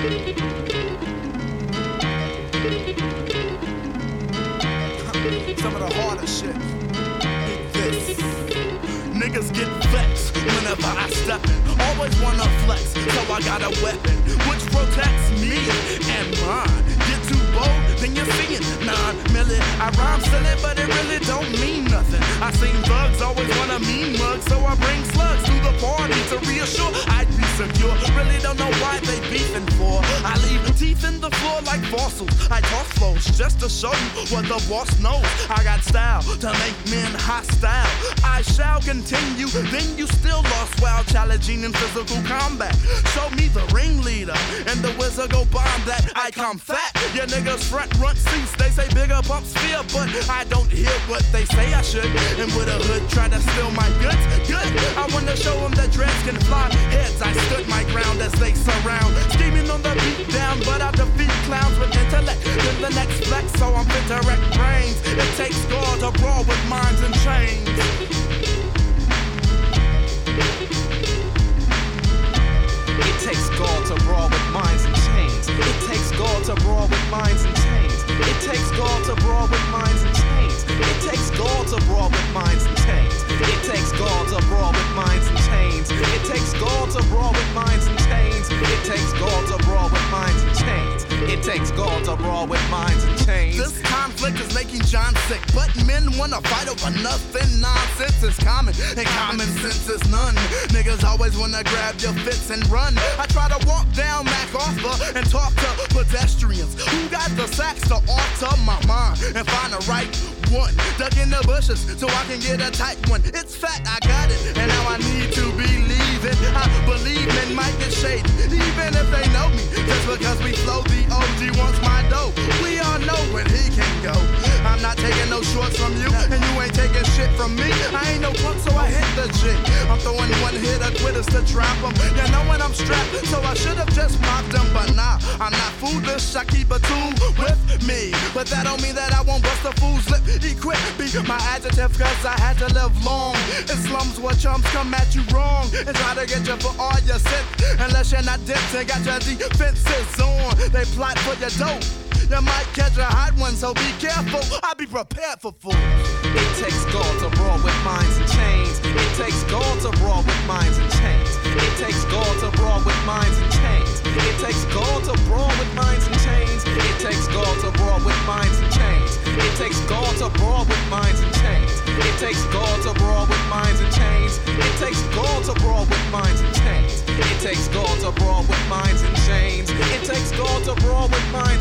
Some of the harder shit. This. Niggas get vexed whenever I step in. Always wanna flex, so I got a weapon which protects me and mine. Get too bold, then you're seeing 9 I rhyme silly, but it really don't mean nothing. I seen thugs always wanna mean mug, so I bring slugs to the party to reassure I'd be secure. Really don't know why they beefing for. I leave teeth in the floor like fossils. I toss flows just to show you what the boss knows. I got style to make men hostile. I shall continue, then you still lost while challenging in physical combat. Show me the ringleader, and the wizard go bomb that. I come fat, your niggas front seats. They say bigger pumps fear, but I don't hear what they say I should. And with a hood try to steal my goods, good. I wanna show them that dreads can fly heads. I stood my ground as they surround, scheming on the beat down, but I defeat clowns with intellect. Then the next flex, so I'm fit to wreck brains. It takes God to brawl with minds and chains. It takes God to brawl with minds and chains. It takes God to brawl with minds and chains. It takes God to brawl with minds and chains. It takes God to brawl with minds and chains. It takes God to brawl with minds and chains. It takes God to brawl with minds and chains. It takes God to brawl with minds and chains. It takes God to brawl with minds and chains. This conflict is making John sick, but men wanna fight over nothing. Nonsense is common, and common sense is none. Niggas always wanna grab your fits and run. I try to walk down MacArthur and talk to pedestrians who got the sacks to alter my mind and find the right one. Dug in the bushes so I can get a tight one. It's fat, I got it, and now I need to believe it. I believe men might get shady, even if they know me. Just because we flow, the OG wants my dough. We all know where he can go. I'm not taking no shorts from you, and you ain't taking shit from me. I ain't no punk, so I hit the jig. I'm throwing one hit of quitters to trap them. You know when I'm strapped, so I should have just mopped them. But nah, I'm not foolish, I keep a tool with me. But that don't mean that I won't bust a fool's lip. Equip be my adjective, cause I had to live long in slums where chums come at you wrong and try to get you for all your sins. Unless you're not dipped and got your defenses on, they plot for your dope. You might catch a hot one, so be careful. I'll be prepared for fools. It takes God to brawl with minds and chains. It takes God to brawl with minds and chains. It takes God to brawl with minds and chains. It takes God to brawl with minds and chains. It takes God to brawl with minds and chains. It takes God to brawl with minds and chains. It takes God to brawl with minds and chains. It takes God to brawl with minds and chains. It takes God to brawl with minds and chains. It takes God to brawl with minds